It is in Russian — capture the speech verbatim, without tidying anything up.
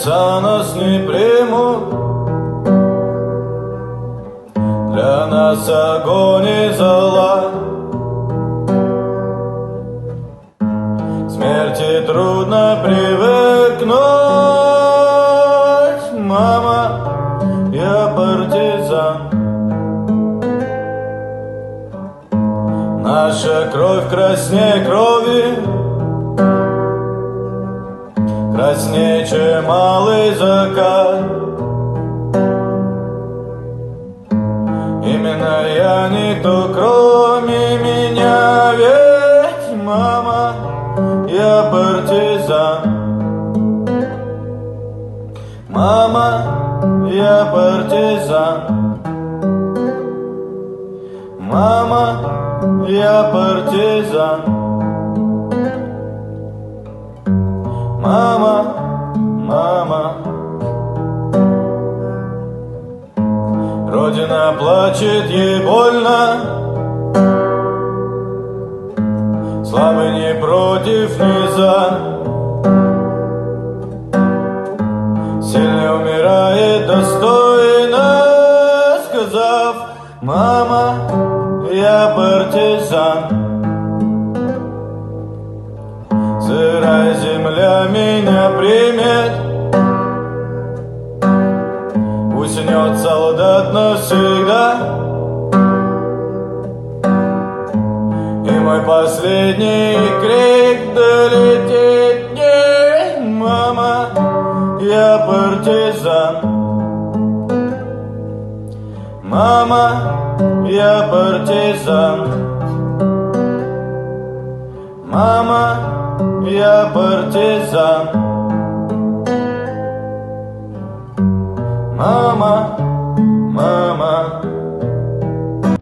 небеса нас не примут. Для нас огонь и зола. К смерти трудно привыкнуть. Мама, я партизан. Наша кровь краснее крови, краснее, чем малый закат. Именно я, никто кроме меня, ведь, мама, я партизан. Мама, я партизан. Мама, я партизан. Мама, мама. Родина плачет, ей больно. Слабый не против, не за. Сильный умирает достойно, сказав: мама, я партизан. Сырая земля меня примет, уснет солдат навсегда. И мой последний крик долетит мне: мама, я партизан. Мама, я партизан. Мама, я партизан. Мама,